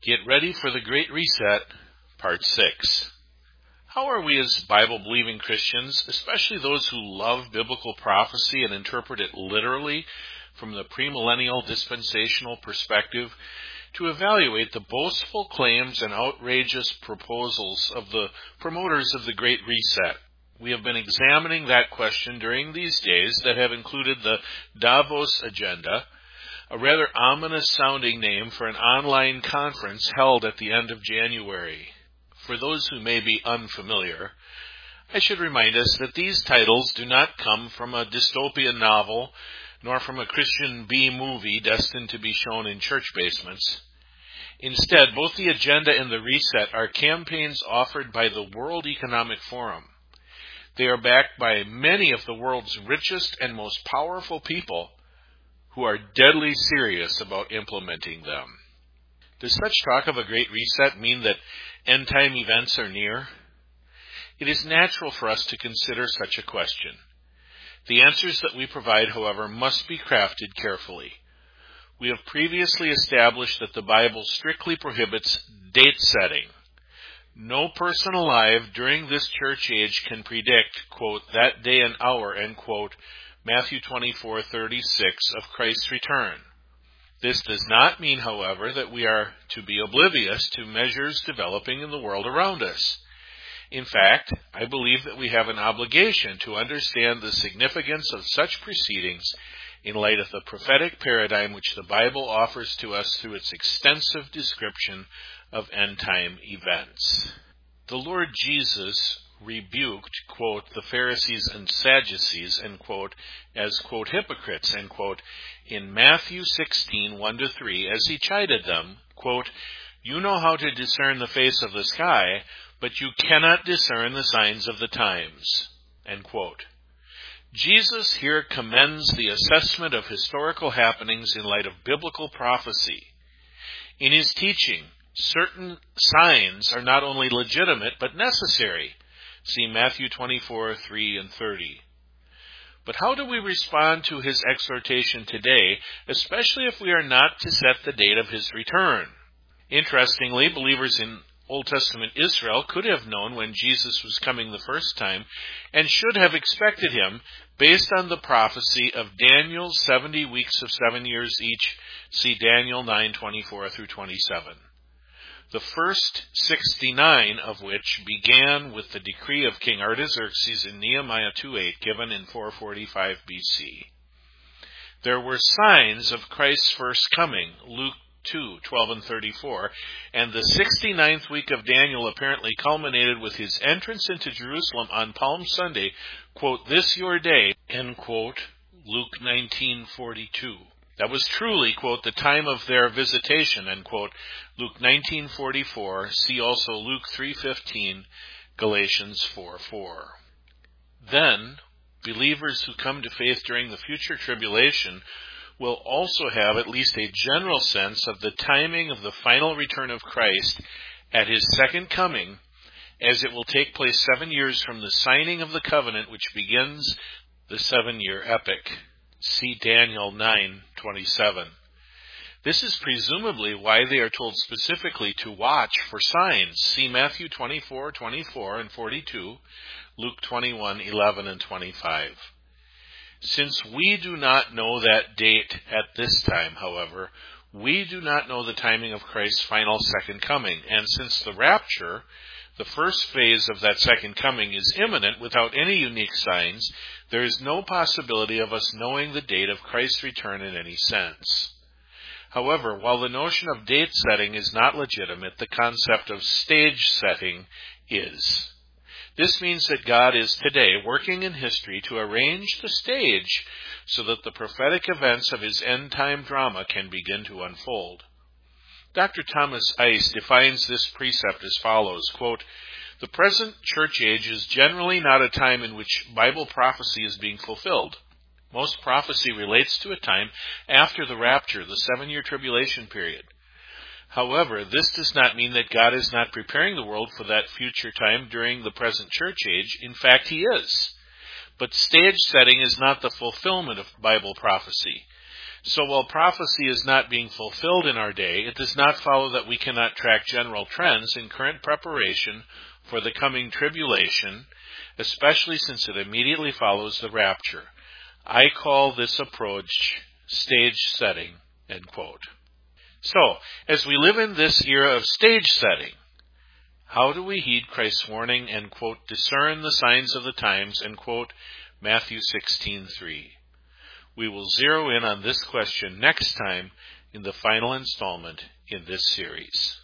Get ready for the Great Reset, Part 6. How are we as Bible-believing Christians, especially those who love biblical prophecy and interpret it literally from the premillennial dispensational perspective, to evaluate the boastful claims and outrageous proposals of the promoters of the Great Reset? We have been examining that question during these days that have included the Davos Agenda, a rather ominous-sounding name for an online conference held at the end of January. For those who may be unfamiliar, I should remind us that these titles do not come from a dystopian novel, nor from a Christian B-movie destined to be shown in church basements. Instead, both the Agenda and the Reset are campaigns offered by the World Economic Forum. They are backed by many of the world's richest and most powerful people who are deadly serious about implementing them. Does such talk of a Great Reset mean that end-time events are near? It is natural for us to consider such a question. The answers that we provide, however, must be crafted carefully. We have previously established that the Bible strictly prohibits date setting. No person alive during this church age can predict, quote, that day and hour, end quote, Matthew 24:36 of Christ's return. This does not mean, however, that we are to be oblivious to measures developing in the world around us. In fact, I believe that we have an obligation to understand the significance of such proceedings in light of the prophetic paradigm which the Bible offers to us through its extensive description of end-time events. The Lord Jesus rebuked, quote, the Pharisees and Sadducees, end quote, as, quote, hypocrites, end quote, in Matthew 16:1-3, as he chided them, quote, you know how to discern the face of the sky, but you cannot discern the signs of the times, end quote. Jesus here commends the assessment of historical happenings in light of biblical prophecy. In his teaching, certain signs are not only legitimate but necessary. See Matthew 24:3-30. But how do we respond to his exhortation today, especially if we are not to set the date of his return? Interestingly, believers in Old Testament Israel could have known when Jesus was coming the first time and should have expected him based on the prophecy of Daniel's 70 weeks of 7 years each. See Daniel 9:24-27. The first 69 of which began with the decree of King Artaxerxes in Nehemiah 2:8, given in 445 BC. There were signs of Christ's first coming, Luke 2:12-34, and the 69th week of Daniel apparently culminated with his entrance into Jerusalem on Palm Sunday, quote, this your day, end quote, Luke 19:42. That was truly, quote, the time of their visitation, end quote, Luke 19:44. See also Luke 3:15, Galatians 4:4. Then, believers who come to faith during the future tribulation will also have at least a general sense of the timing of the final return of Christ at his second coming, as it will take place 7 years from the signing of the covenant which begins the 7-year epoch. See Daniel 9:27. This is presumably why they are told specifically to watch for signs. See Matthew 24:24-42, Luke 21:11-25. Since we do not know that date at this time, however, we do not know the timing of Christ's final second coming, and since the rapture, the first phase of that second coming, is imminent without any unique signs, there is no possibility of us knowing the date of Christ's return in any sense. However, while the notion of date setting is not legitimate, the concept of stage setting is. This means that God is today working in history to arrange the stage so that the prophetic events of his end-time drama can begin to unfold. Dr. Thomas Ice defines this precept as follows, quote, the present church age is generally not a time in which Bible prophecy is being fulfilled. Most prophecy relates to a time after the rapture, the 7-year tribulation period. However, this does not mean that God is not preparing the world for that future time during the present church age. In fact, he is. But stage setting is not the fulfillment of Bible prophecy. So while prophecy is not being fulfilled in our day, it does not follow that we cannot track general trends in current preparation for the coming tribulation, especially since it immediately follows the rapture. I call this approach stage setting, end quote. So, as we live in this era of stage setting, how do we heed Christ's warning and, quote, discern the signs of the times, end quote, Matthew 16:3? We will zero in on this question next time in the final installment in this series.